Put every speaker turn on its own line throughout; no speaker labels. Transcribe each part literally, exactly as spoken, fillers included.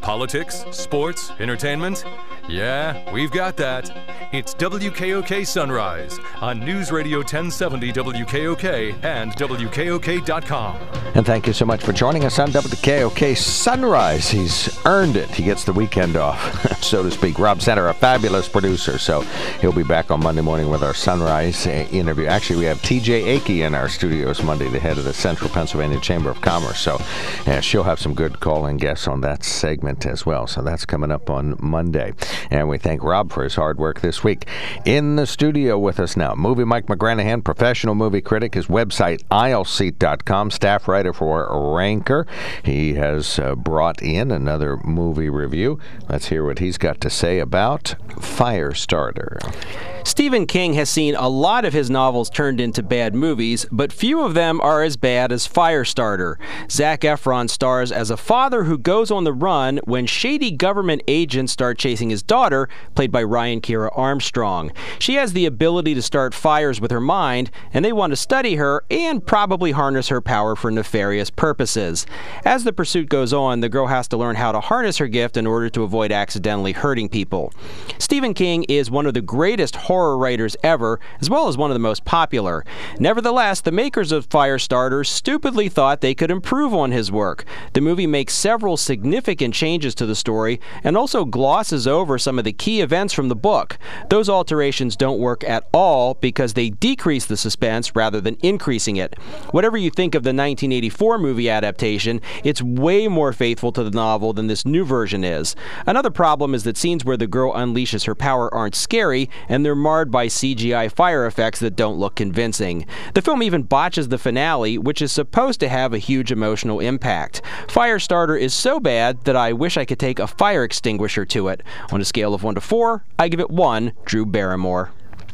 Politics, sports, entertainment? Yeah, we've got that. It's W K O K Sunrise on News Radio ten seventy W K O K and W K O K dot com.
And thank you so much for joining us on W K O K Sunrise. He's earned it. He gets the weekend off, so to speak. Rob Center, a fabulous producer, so he'll be back on Monday morning with our Sunrise interview. Actually, we have T J Akey in our studios Monday, the head of the Central Pennsylvania Chamber of Commerce, so yeah, she'll have some good call-in guests on that segment as well. So that's coming up on Monday. And we thank Rob for his hard work this week. In the studio with us now, movie Mike McGranahan, professional movie critic, his website, aisle seat dot com, staff writer for Ranker. He has uh, brought in another movie review. Let's hear what he's got to say about Firestarter.
Stephen King has seen a lot of his novels turned into bad movies, but few of them are as bad as Firestarter. Zac Efron stars as a father who goes on the run when shady government agents start chasing his daughter, played by Ryan Kiera Armstrong. She has the ability to start fires with her mind, and they want to study her and probably harness her power for nefarious purposes. As the pursuit goes on, the girl has to learn how to harness her gift in order to avoid accidentally hurting people. Stephen King is one of the greatest horror writers ever, as well as one of the most popular. Nevertheless, the makers of Firestarter stupidly thought they could improve on his work. The movie makes several significant changes to the story and also glosses over some of the key events from the book. Those alterations don't work at all because they decrease the suspense rather than increasing it. Whatever you think of the nineteen eighty-four movie adaptation, it's way more faithful to the novel than this new version is. Another problem is that scenes where the girl unleashes her power aren't scary, and they're marred by C G I fire effects that don't look convincing. The film even botches the finale, which is supposed to have a huge emotional impact. Firestarter is so bad that I wish I could take a fire extinguisher to it. On a scale of one to four, I give it one Drew Barrymore.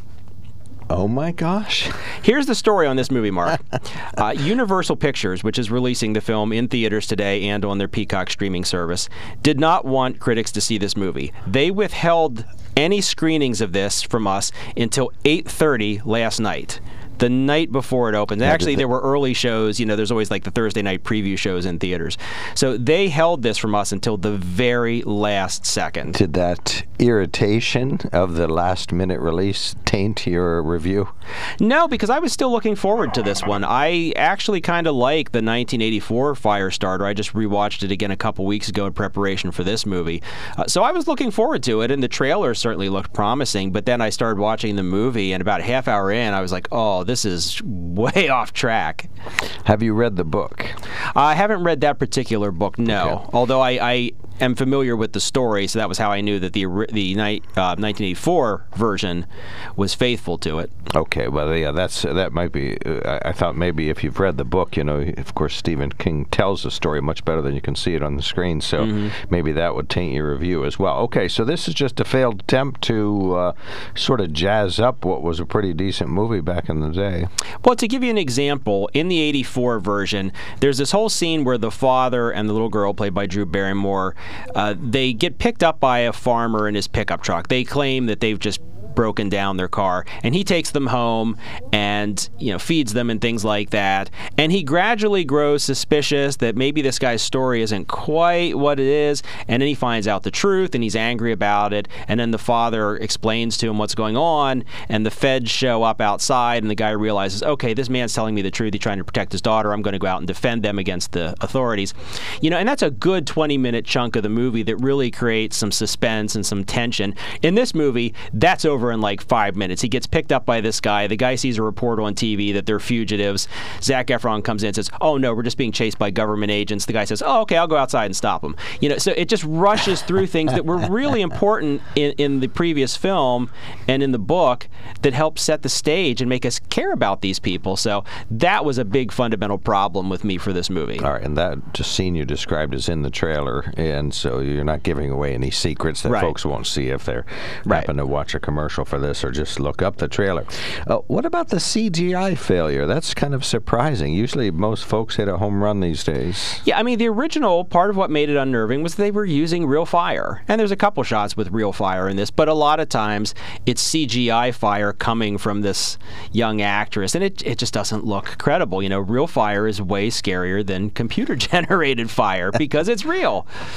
Oh my gosh.
Here's the story on this movie, Mark. uh, Universal Pictures, which is releasing the film in theaters today and on their Peacock streaming service, did not want critics to see this movie. They withheld any screenings of this from us until eight thirty last night, the night before it opened. Actually, there were early shows. You know, there's always like the Thursday night preview shows in theaters. So they held this from us until the very last second.
Did that irritation of the last-minute release taint your review?
No, because I was still looking forward to this one. I actually kind of like the nineteen eighty-four Firestarter. I just rewatched it again a couple weeks ago in preparation for this movie. Uh, so I was looking forward to it, and the trailer certainly looked promising. But then I started watching the movie, and about a half hour in, I was like, oh, this is way off track.
Have you read the book?
I haven't read that particular book, no. Okay. Although I, I am familiar with the story, so that was how I knew that the the night, uh, nineteen eighty-four version was faithful to it.
Okay, well, yeah, that's uh, that might be. Uh, I thought maybe if you've read the book, you know, of course, Stephen King tells the story much better than you can see it on the screen, so mm-hmm. maybe that would taint your review as well. Okay, so this is just a failed attempt to uh, sort of jazz up what was a pretty decent movie back in the day.
Well, to give you an example, in the eighty-four version, there's this whole scene where the father and the little girl, played by Drew Barrymore, uh, they get picked up by a farmer in his pickup truck. They claim that they've just broken down their car, and he takes them home and, you know, feeds them and things like that. And he gradually grows suspicious that maybe this guy's story isn't quite what it is, and then he finds out the truth and he's angry about it. And then the father explains to him what's going on, and the feds show up outside, and the guy realizes, okay, this man's telling me the truth. He's trying to protect his daughter. I'm going to go out and defend them against the authorities. You know, and that's a good twenty minute chunk of the movie that really creates some suspense and some tension. In this movie, that's over in like five minutes. He gets picked up by this guy. The guy sees a report on T V that they're fugitives. Zac Efron comes in and says, oh no, we're just being chased by government agents. The guy says, oh, okay, I'll go outside and stop them. You know, so it just rushes through things that were really important in, in the previous film and in the book that helped set the stage and make us care about these people. So that was a big fundamental problem with me for this movie.
All right, and that just scene you described is in the trailer, and so you're not giving away any secrets that right. folks won't see if they're
right.
happen to watch a commercial for this or just look up the trailer. Uh, what about the C G I failure? That's kind of surprising. Usually most folks hit a home run these days.
Yeah, I mean, the original, part of what made it unnerving was they were using real fire. And there's a couple shots with real fire in this, but a lot of times it's C G I fire coming from this young actress, and it, it just doesn't look credible. You know, real fire is way scarier than computer-generated fire because it's real.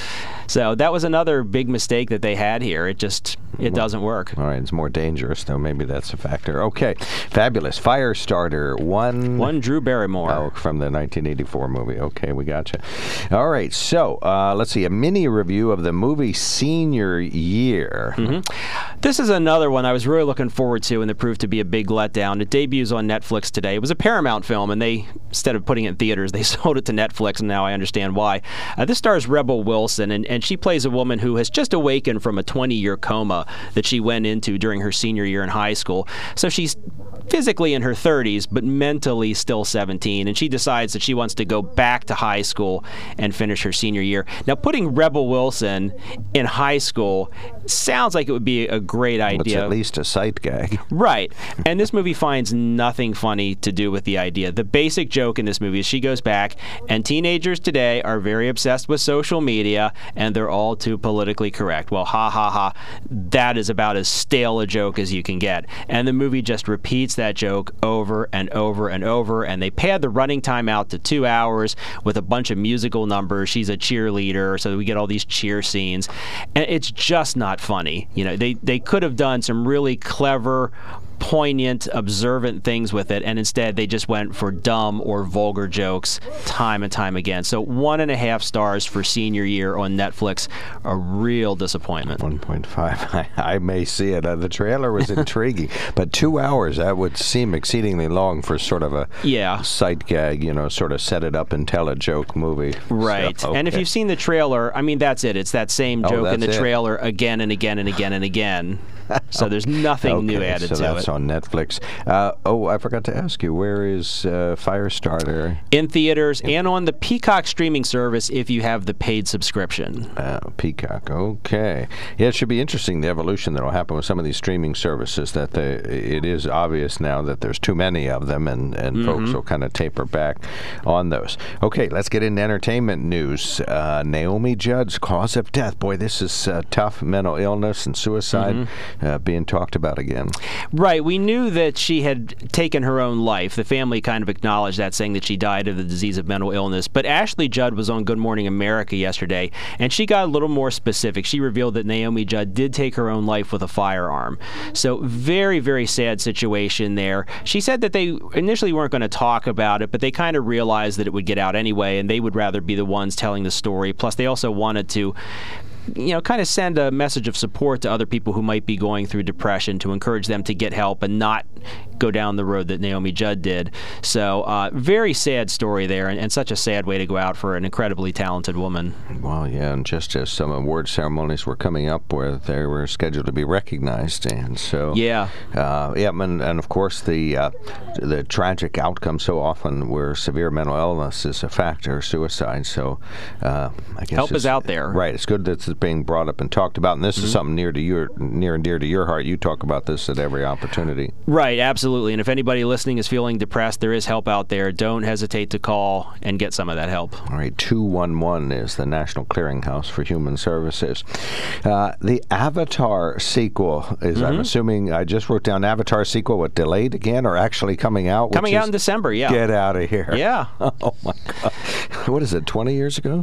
So that was another big mistake that they had here. It just, it doesn't work.
All right, it's more dangerous, though. Maybe that's a factor. Okay, fabulous. Firestarter, one...
One Drew Barrymore.
Oh, from the nineteen eighty-four movie. Okay, we gotcha. All right, so uh, let's see, a mini review of the movie Senior Year.
Mm-hmm. This is another one I was really looking forward to, and it proved to be a big letdown. It debuts on Netflix today. It was a Paramount film, and they, instead of putting it in theaters, they sold it to Netflix, and now I understand why. Uh, this stars Rebel Wilson, and, and she plays a woman who has just awakened from a twenty-year coma that she went into during her senior year in high school. So she's physically in her thirties, but mentally still seventeen, and she decides that she wants to go back to high school and finish her senior year. Now, putting Rebel Wilson in high school sounds like it would be a great idea.
It's at least a sight gag.
Right. And this movie finds nothing funny to do with the idea. The basic joke in this movie is she goes back, and teenagers today are very obsessed with social media, and they're all too politically correct. Well, ha, ha, ha. That is about as stale a joke as you can get. And the movie just repeats that joke over and over and over, and they pad the running time out to two hours with a bunch of musical numbers. She's a cheerleader, so we get all these cheer scenes, and it's just not funny. You know, they they could have done some really clever, poignant, observant things with it, and instead they just went for dumb or vulgar jokes time and time again. So one and a half stars for Senior Year on Netflix. A real disappointment.
one point five. I, I may see it. Uh, the trailer was intriguing, but two hours, that would seem exceedingly long for sort of a
yeah.
sight gag, you know, sort of set it up and tell a joke movie.
Right.
So, okay.
And if you've seen the trailer, I mean, that's it. It's that same joke
oh,
in the
it.
trailer again and again and again and again. So there's nothing
okay,
new added
so
to
that's
it.
on Netflix. Uh, oh, I forgot to ask you, where is uh, Firestarter?
In theaters and on the Peacock streaming service if you have the paid subscription.
Uh, Peacock, okay. Yeah, it should be interesting, the evolution that will happen with some of these streaming services, that they, it is obvious now that there's too many of them, and, and mm-hmm. folks will kind of taper back on those. Okay, let's get into entertainment news. Uh, Naomi Judd's cause of death. Boy, this is uh, tough. Mental illness and suicide. Mm-hmm. Uh, being talked about again.
Right. We knew that she had taken her own life. The family kind of acknowledged that, saying that she died of the disease of mental illness. But Ashley Judd was on Good Morning America yesterday, and she got a little more specific. She revealed that Naomi Judd did take her own life with a firearm. So very, very sad situation there. She said that they initially weren't going to talk about it, but they kind of realized that it would get out anyway, and they would rather be the ones telling the story. Plus, they also wanted to you know, kind of send a message of support to other people who might be going through depression, to encourage them to get help and not go down the road that Naomi Judd did. So uh, very sad story there, and, and such a sad way to go out for an incredibly talented woman.
Well, yeah, and just as some award ceremonies were coming up where they were scheduled to be recognized, and so
yeah,
uh, yeah, and, and of course the uh, the tragic outcome so often where severe mental illness is a factor, suicide. So uh, I guess
help is out there,
right? It's good that it's being brought up and talked about, and this mm-hmm. is something near to your near and dear to your heart. You talk about this at every opportunity,
right? Absolutely. And if anybody listening is feeling depressed, there is help out there. Don't hesitate to call and get some of that help.
All right, two one one is the National Clearinghouse for Human Services. Uh, the Avatar sequel is, mm-hmm. I'm assuming, I just wrote down Avatar sequel, what, delayed again, or actually coming out?
Coming out in December, yeah.
Get out of here.
Yeah.
Oh, my God. What is it, twenty years ago?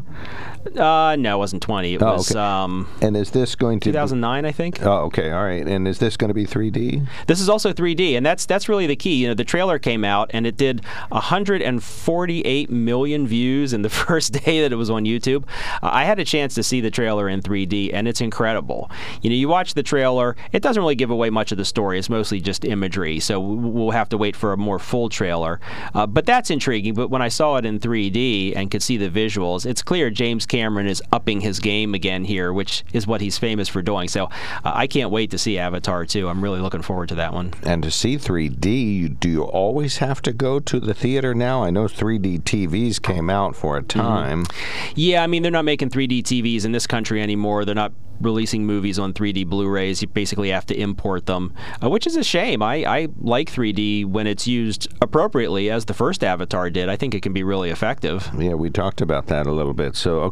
Uh, no, it wasn't twenty. It
oh,
was
okay.
um,
and is this going to
two thousand nine,
be,
I think.
Oh, okay, all right. And is this going to be three D?
This is also three D, and that's that's really the key. You know, the trailer came out and it did one hundred forty-eight million views in the first day that it was on YouTube. Uh, I had a chance to see the trailer in three D, and it's incredible. You know, you watch the trailer, it doesn't really give away much of the story. It's mostly just imagery, so we'll have to wait for a more full trailer. Uh, but that's intriguing. But when I saw it in three D and could see the visuals, it's clear James Cameron is upping his game again here, which is what he's famous for doing. So uh, I can't wait to see Avatar two. I'm really looking forward to that one.
And to see three D, do you always have to go to the theater now? I know three D T Vs came out for a time.
Mm-hmm. Yeah, I mean, they're not making three D T Vs in this country anymore. They're not releasing movies on three D Blu-rays. You basically have to import them, uh, which is a shame. I, I like three D when it's used appropriately, as the first Avatar did. I think it can be really effective.
Yeah, we talked about that a little bit. So, okay.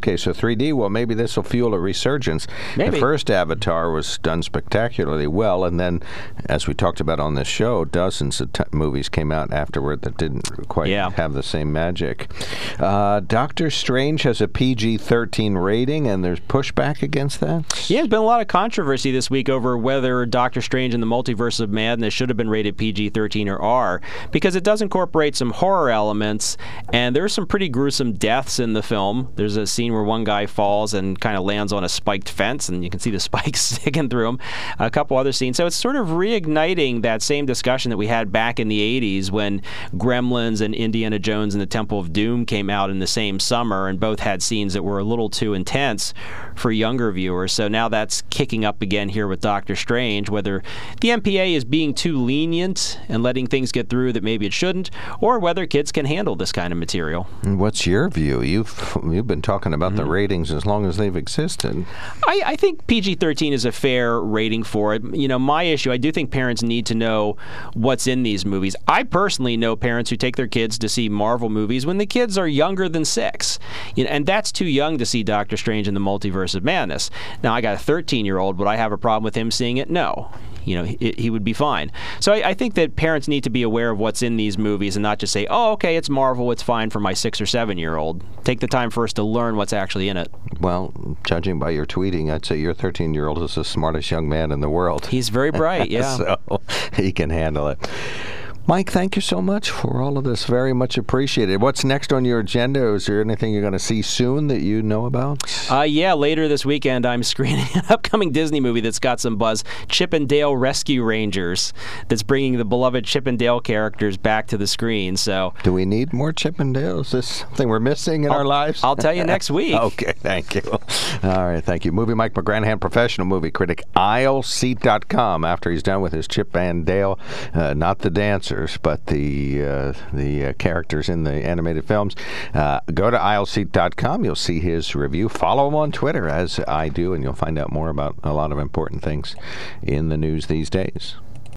Okay, so three D, well, maybe this will fuel a resurgence.
Maybe.
The first Avatar was done spectacularly well, and then, as we talked about on this show, dozens of t- movies came out afterward that didn't quite
yeah.
have the same magic. Uh, Doctor Strange has a P G thirteen rating, and there's pushback against that?
Yeah, there's been a lot of controversy this week over whether Doctor Strange and the Multiverse of Madness should have been rated P G thirteen or R, because it does incorporate some horror elements, and there's some pretty gruesome deaths in the film. There's a scene where one guy falls and kind of lands on a spiked fence, and you can see the spikes sticking through him. A couple other scenes. So it's sort of reigniting that same discussion that we had back in the eighties when Gremlins and Indiana Jones and the Temple of Doom came out in the same summer, and both had scenes that were a little too intense for younger viewers. So now that's kicking up again here with Doctor Strange, whether the M P A is being too lenient and letting things get through that maybe it shouldn't, or whether kids can handle this kind of material.
What's your view? You've you've been talking about mm-hmm. the ratings as long as they've existed.
I, I think P G thirteen is a fair rating for it. You know, my issue, I do think parents need to know what's in these movies. I personally know parents who take their kids to see Marvel movies when the kids are younger than six. You know, and that's too young to see Doctor Strange and the Multiverse of Madness. Now, I got a thirteen-year-old. Would I have a problem with him seeing it? No. You know, he, he would be fine. So I, I think that parents need to be aware of what's in these movies and not just say, oh, okay, it's Marvel, it's fine for my six or seven-year-old. Take the time first to learn what's actually in it.
Well, judging by your tweeting, I'd say your thirteen-year-old is the smartest young man in the world.
He's very bright, yeah.
So he can handle it. Mike, thank you so much for all of this. Very much appreciated. What's next on your agenda? Is there anything you're going to see soon that you know about?
Uh, yeah, later this weekend I'm screening an upcoming Disney movie that's got some buzz, Chip and Dale Rescue Rangers, that's bringing the beloved Chip and Dale characters back to the screen. So,
do we need more Chip and Dale? Is this something we're missing in
I'll,
our lives?
I'll tell you next week.
Okay, thank you. All right, thank you. Movie Mike McGranahan, professional movie critic, aisle seat dot com. After he's done with his Chip and Dale, uh, not the dancers, but the The, uh, the uh, characters in the animated films. Uh, go to aisle seat dot com. You'll see his review. Follow him on Twitter, as I do, and you'll find out more about a lot of important things in the news these days.